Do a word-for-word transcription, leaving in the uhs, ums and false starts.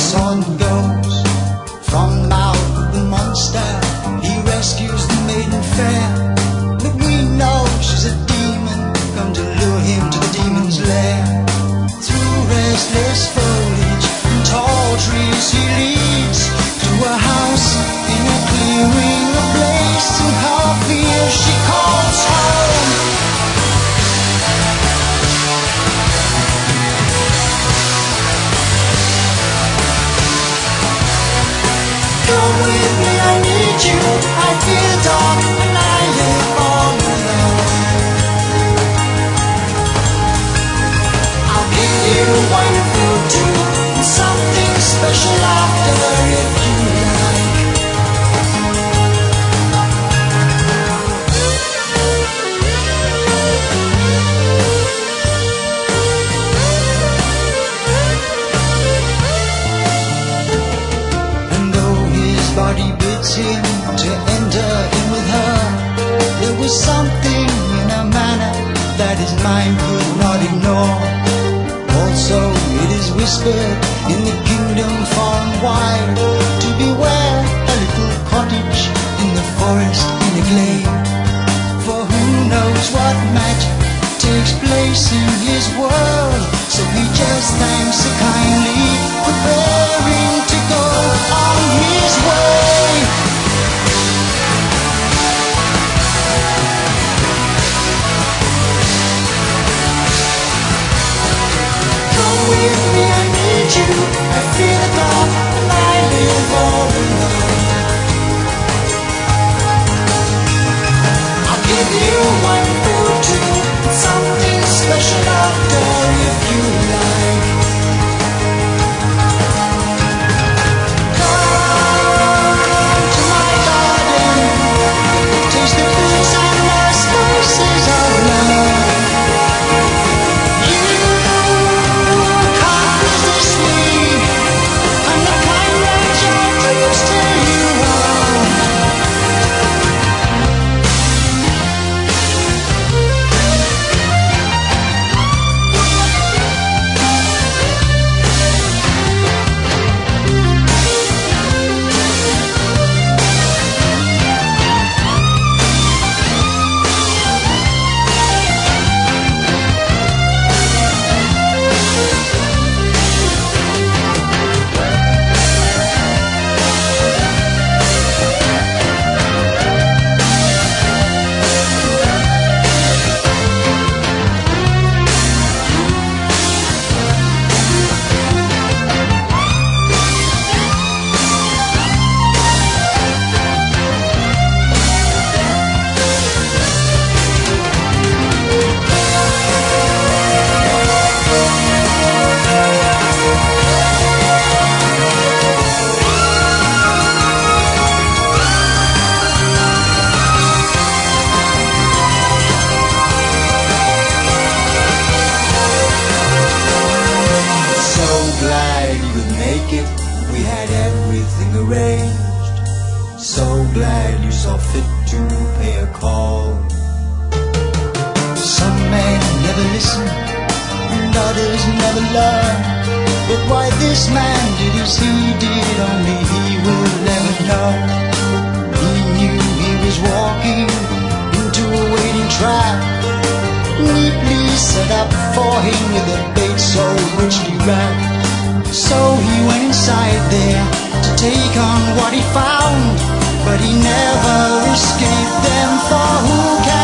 son goes from the mouth of the monster. He rescues the maiden fair, but we know she's a demon, come to lure him to the demon's lair. Through restless foliage and tall trees he leads to a house in a clearing, a place in her fear she calls home. Come with me, I need you, I feel dark and I live all alone. I'll give you wine and food too, and something special after if you like. And though his body bids him to enter in with her, there was something in her manner that his mind could not ignore. Also it is whispered in the kingdom far and wide to beware a little cottage in the forest in a glade. For who knows what magic takes place in his world, so he just thanks her kindly, preparing to go on his way. Come with me, I need you, I feel the dark and I live all alone. I'll give you one food too, something special after if you like. Come to my garden, taste the fruits and the spices of love. You can't resist me, I'm the kind that your dreams tell you of. So glad you could make it, we had everything arranged. So glad you saw fit to pay a call. Some men never listen and others never learn, but why this man did as he did, only he will ever know. He knew he was walking into a waiting trap, neatly set up for him with a bait so richly wrapped. So he went inside there to take on what he found, but he never escaped them, for who can